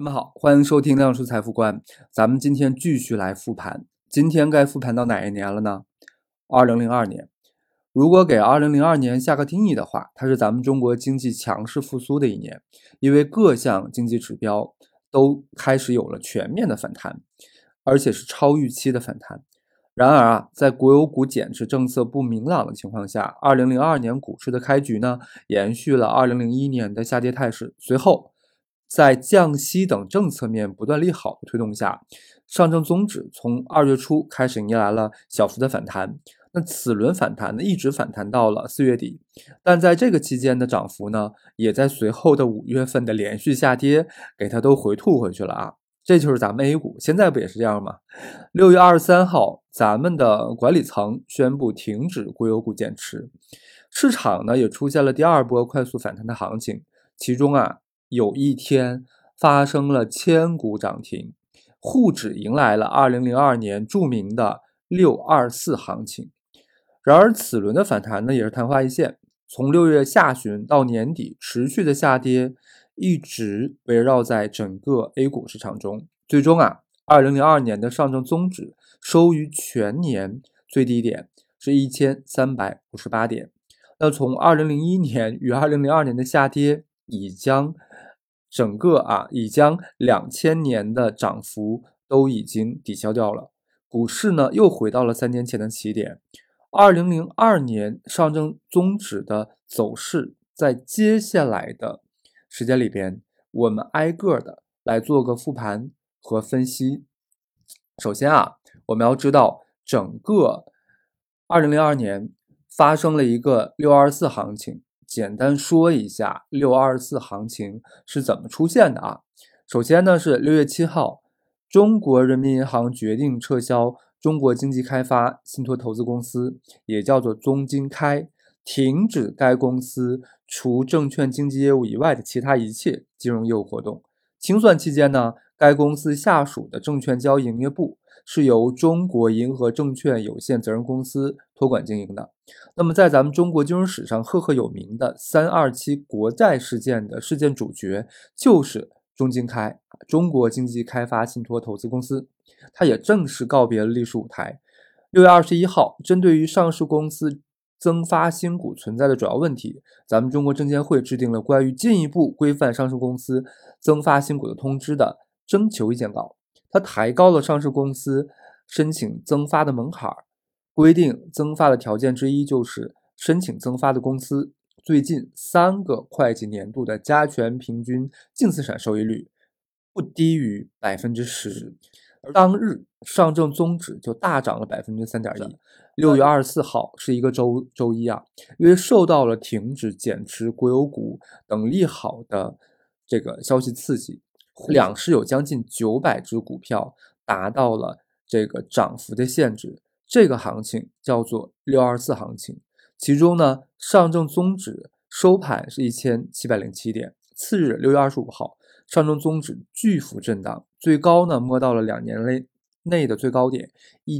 你们好，欢迎收听量叔财富观。咱们今天继续来复盘，今天该复盘到哪一年了呢？2002年。如果给2002年下个定义的话，它是咱们中国经济强势复苏的一年，因为各项经济指标都开始有了全面的反弹，而且是超预期的反弹。然而在国有股减持政策不明朗的情况下，2002年股市的开局呢，延续了2001年的下跌态势。随后，在降息等政策面不断利好的推动下，上证综指从2月初开始迎来了小幅的反弹。那此轮反弹呢，一直反弹到了4月底，但在这个期间的涨幅呢，也在随后的5月份的连续下跌给它都回吐回去了啊。这就是咱们 A 股，现在不也是这样吗？6月23号，咱们的管理层宣布停止国有股减持，市场呢也出现了第二波快速反弹的行情，其中有一天发生了千股涨停，沪指迎来了2002年著名的624行情。然而此轮的反弹呢，也是昙花一现，从6月下旬到年底持续的下跌，一直围绕在整个 A 股市场中。最终2002年的上证综指收于全年最低点是1358点。那从2001年与2002年的下跌，已将2000年的涨幅都已经抵消掉了。股市呢又回到了3年前的起点。2002年上证综指的走势，在接下来的时间里边，我们挨个的来做个复盘和分析。首先我们要知道整个2002年发生了一个624行情，简单说一下624行情是怎么出现的首先呢是6月7号，中国人民银行决定撤销中国经济开发信托投资公司，也叫做中经开，停止该公司除证券经纪业务以外的其他一切金融业务活动。清算期间呢，该公司下属的证券交易营业部是由中国银河证券有限责任公司托管经营的。那么在咱们中国金融史上赫赫有名的327国债事件的事件主角就是中经开，中国经济开发信托投资公司，它也正式告别了历史舞台。6月21号，针对于上市公司增发新股存在的主要问题，咱们中国证监会制定了关于进一步规范上市公司增发新股的通知的征求意见稿。它抬高了上市公司申请增发的门槛，规定增发的条件之一就是申请增发的公司最近3个会计年度的加权平均净资产收益率不低于 10%。 而当日上证综指就大涨了 3.1%。 6月24号是一个周一因为受到了停止减持国有股等利好的这个消息刺激，两市有将近900只股票达到了这个涨幅的限制，这个行情叫做624行情。其中呢，上证综指收盘是1707点，次日6月25号，上证综指巨幅震荡，最高呢摸到了2年内的最高点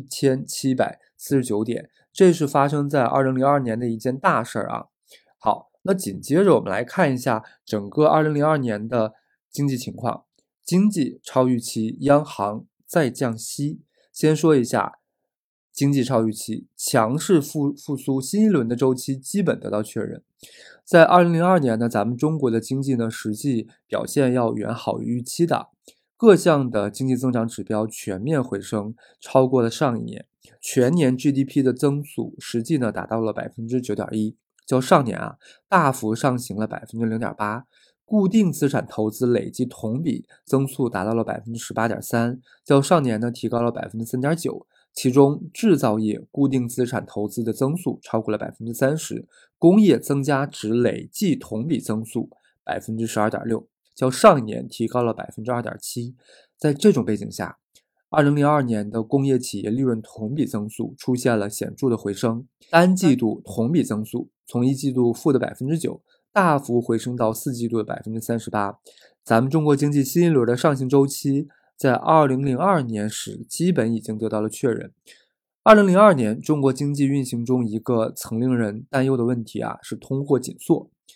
1749点，这是发生在2002年的一件大事好，那紧接着我们来看一下整个2002年的经济情况。经济超预期，央行再降息。先说一下经济超预期，强势复苏新一轮的周期基本得到确认。在2002年呢，咱们中国的经济呢实际表现要远好于预期的，各项的经济增长指标全面回升，超过了上一年。全年 GDP 的增速实际呢达到了 9.1%， 较上年大幅上行了 0.8%。固定资产投资累计同比增速达到了 18.3%， 较上年呢提高了 3.9%。其中制造业固定资产投资的增速超过了 30%， 工业增加值累计同比增速 12.6%， 较上一年提高了 2.7%。 在这种背景下，2002年的工业企业利润同比增速出现了显著的回升，单季度同比增速从一季度负的 9%大幅回升到4季度的 38%。 咱们中国经济新一轮的上行周期在2002年时基本已经得到了确认。2002年中国经济运行中一个曾令人担忧的问题是通货紧缩。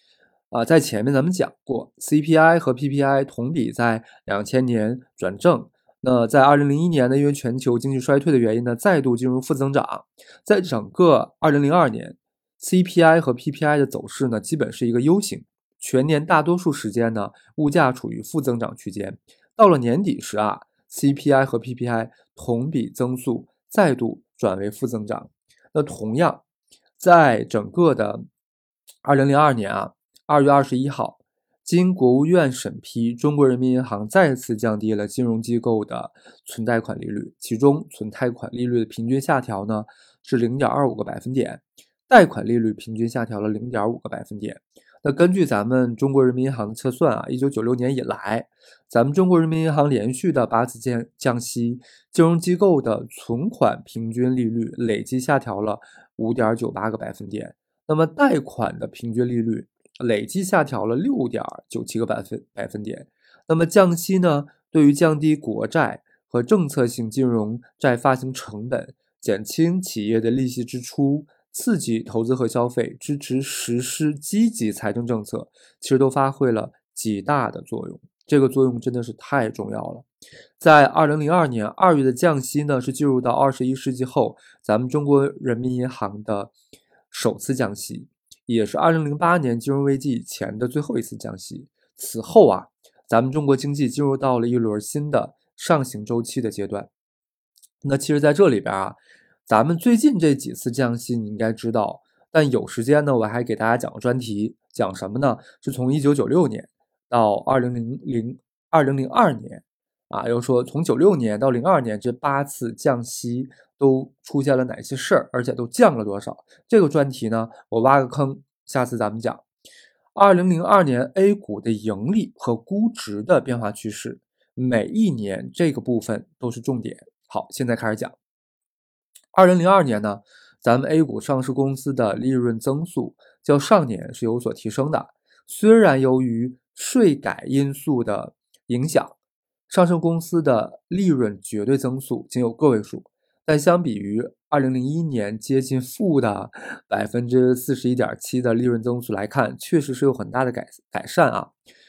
在前面咱们讲过 ，CPI 和 PPI 同比在2000年转正。那在2001年呢，因为全球经济衰退的原因呢，再度进入负增长。在整个2002年 ，CPI 和 PPI 的走势呢，基本是一个 U 型，全年大多数时间呢，物价处于负增长区间。到了年底时CPI 和 PPI 同比增速再度转为负增长。那同样，在整个的2002年2月21号，经国务院审批，中国人民银行再次降低了金融机构的存贷款利率，其中存贷款利率的平均下调呢是 0.25个百分点，贷款利率平均下调了 0.5个百分点。那根据咱们中国人民银行的测算1996年以来，咱们中国人民银行连续的8次降息，金融机构的存款平均利率累计下调了 5.98个百分点，那么贷款的平均利率累计下调了 6.97个百分点。那么降息呢，对于降低国债和政策性金融债发行成本，减轻企业的利息支出，刺激投资和消费，支持实施积极财政政策，其实都发挥了极大的作用。这个作用真的是太重要了。在2002年2月的降息呢，是进入到21世纪后，咱们中国人民银行的首次降息，也是2008年金融危机以前的最后一次降息。此后咱们中国经济进入到了一轮新的上行周期的阶段。那其实在这里边咱们最近这几次降息你应该知道，但有时间呢，我还给大家讲个专题，讲什么呢？是从1996年到2002年又说从96年到02年这8次降息都出现了哪些事儿，而且都降了多少。这个专题呢，我挖个坑，下次咱们讲。2002年 A 股的盈利和估值的变化趋势，每一年这个部分都是重点。好，现在开始讲。2002年呢，咱们 A 股上市公司的利润增速较上年是有所提升的，虽然由于税改因素的影响，上市公司的利润绝对增速仅有个位数，但相比于2001年接近负的 41.7% 的利润增速来看，确实是有很大的改善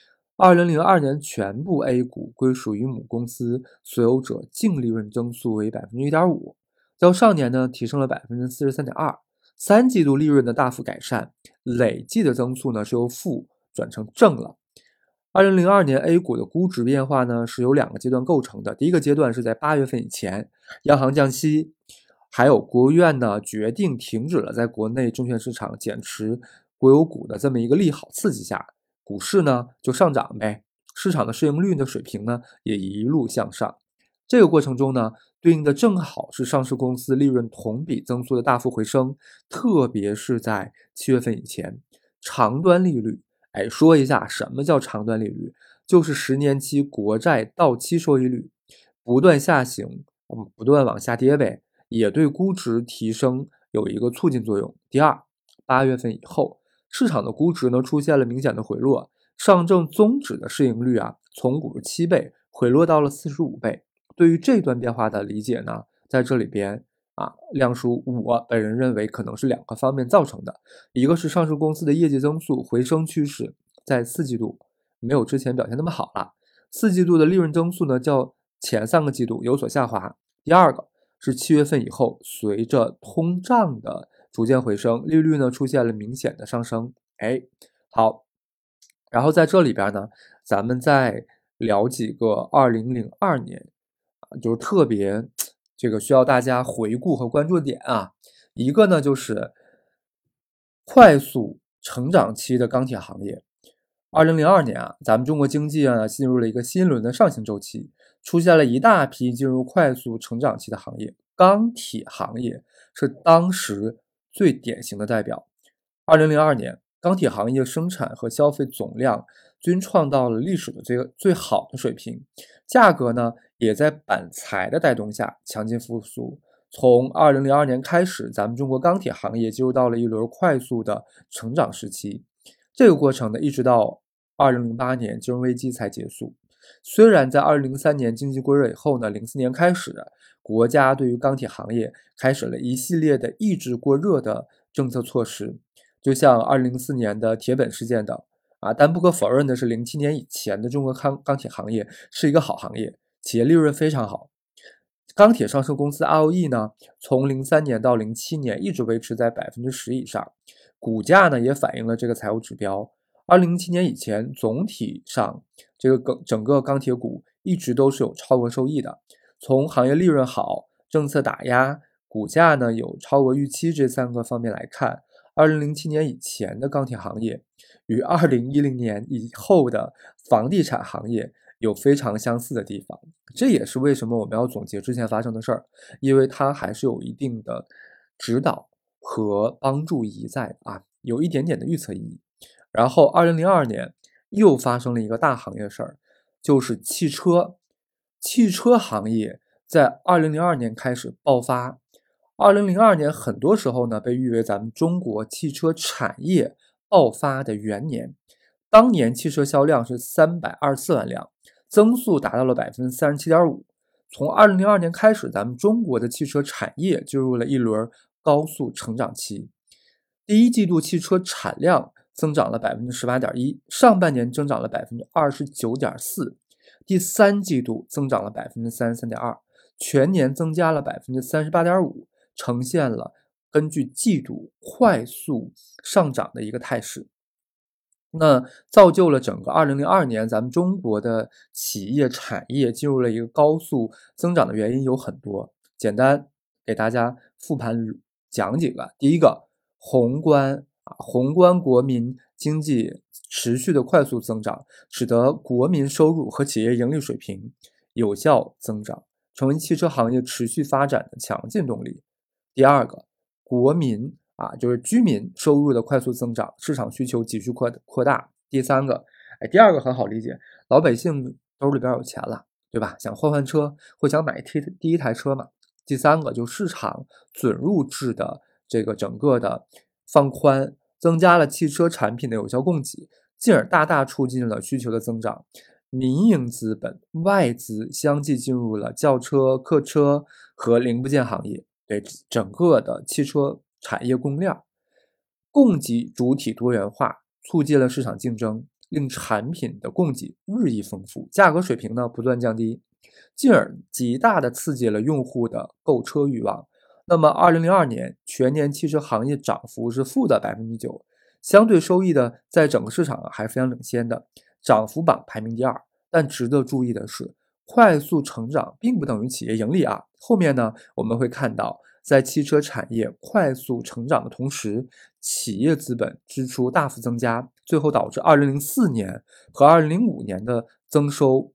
2002年全部 A 股归属于母公司所有者净利润增速为 1.5%， 较上年呢提升了 43.2%， 三季度利润的大幅改善，累计的增速呢是由负转成正了。2002年 A 股的估值变化呢是由2个阶段构成的，第一个阶段是在8月份以前，央行降息，还有国务院呢决定停止了在国内证券市场减持国有股的这么一个利好刺激下，股市呢就上涨呗，市场的市盈率的水平呢也一路向上。这个过程中呢，对应的正好是上市公司利润同比增速的大幅回升，特别是在7月份以前，长端利率，说一下什么叫长端利率，就是10年期国债到期收益率不断下行，不断往下跌呗，也对估值提升有一个促进作用。第二，8月份以后，市场的估值呢出现了明显的回落，上证综指的市盈率从57倍回落到了45倍。对于这段变化的理解呢，在这里边亮叔我本人认为可能是2个方面造成的，一个是上市公司的业绩增速回升趋势在4季度没有之前表现那么好了，4季度的利润增速呢较前3个季度有所下滑。第二个是7月份以后，随着通胀的逐渐回升，利率呢出现了明显的上升。好，然后在这里边呢，咱们再聊几个2002年就是特别这个需要大家回顾和关注的点一个呢就是快速成长期的钢铁行业。2002年咱们中国经济进入了一个新一轮的上行周期，出现了一大批进入快速成长期的行业，钢铁行业是当时最典型的代表。2002年钢铁行业生产和消费总量均创到了历史的最好的水平，价格呢也在板材的带动下强劲复苏。从2002年开始，咱们中国钢铁行业进入到了一轮快速的成长时期。这个过程呢，一直到2008年金融危机才结束。虽然在2003年经济过热以后呢，04年开始国家对于钢铁行业开始了一系列的抑制过热的政策措施，就像2004年的铁本事件等。 但不可否认的是07年以前的中国钢铁行业是一个好行业，企业利润非常好。钢铁上市公司 ROE 呢，从03年到07年一直维持在10%以上，股价呢也反映了这个财务指标。2007年以前，总体上这个整个钢铁股一直都是有超额收益的。从行业利润好、政策打压、股价呢有超额预期这3个方面来看，2007年以前的钢铁行业与2010年以后的房地产行业有非常相似的地方。这也是为什么我们要总结之前发生的事儿，因为它还是有一定的指导和帮助意义在的有一点点的预测意义。然后2002年又发生了一个大行业事儿，就是汽车行业在2002年开始爆发。2002年很多时候呢被誉为咱们中国汽车产业爆发的元年。当年汽车销量是324万辆，增速达到了 37.5%。从2002年开始，咱们中国的汽车产业进入了一轮高速成长期。第一季度汽车产量增长了 18.1%， 上半年增长了 29.4%， 第三季度增长了 33.2%， 全年增加了 38.5%， 呈现了根据季度快速上涨的一个态势。那造就了整个2002年咱们中国的企业产业进入了一个高速增长的原因有很多，简单给大家复盘讲几个。第一个，宏观国民经济持续的快速增长，使得国民收入和企业盈利水平有效增长，成为汽车行业持续发展的强劲动力。第二个，国民就是居民收入的快速增长，市场需求急剧扩大。第三个，第二个很好理解，老百姓兜里边有钱了，对吧？想换车，会想买第一台车嘛。第三个，就市场准入制的这个整个的放宽，增加了汽车产品的有效供给，进而大大促进了需求的增长。民营资本、外资相继进入了轿车、客车和零部件行业，对整个的汽车产业供应链，供给主体多元化，促进了市场竞争，令产品的供给日益丰富，价格水平呢不断降低，进而极大的刺激了用户的购车欲望。那么2002年全年汽车行业涨幅是负的 9%， 相对收益的在整个市场还是非常领先的，涨幅榜排名第2。但值得注意的是，快速成长并不等于企业盈利后面呢我们会看到，在汽车产业快速成长的同时，企业资本支出大幅增加，最后导致2004年和2005年的增收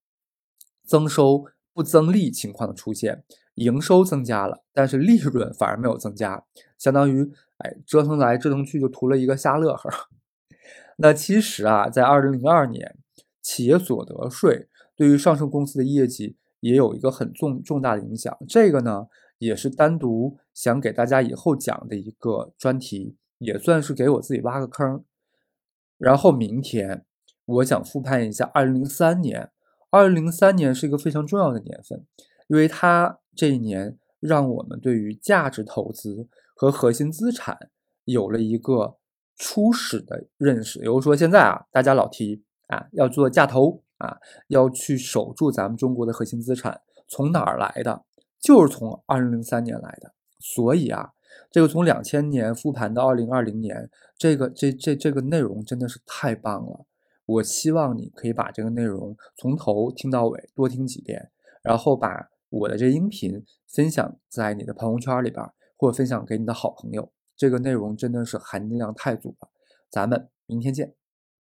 不增利情况的出现，营收增加了，但是利润反而没有增加，相当于折腾来折腾去就图了一个瞎乐呵。那其实在2002年，企业所得税对于上市公司的业绩也有一个很重大的影响，这个呢也是单独想给大家以后讲的一个专题，也算是给我自己挖个坑。然后明天我想复盘一下2003年，2003年是一个非常重要的年份，因为它这一年让我们对于价值投资和核心资产有了一个初始的认识。比如说现在大家老提要做价投要去守住咱们中国的核心资产，从哪儿来的？就是从2003年来的。所以这个从2000年复盘到2020年，这个内容真的是太棒了。我希望你可以把这个内容从头听到尾，多听几遍，然后把我的这音频分享在你的朋友圈里边，或者分享给你的好朋友。这个内容真的是含金量太足了。咱们明天见。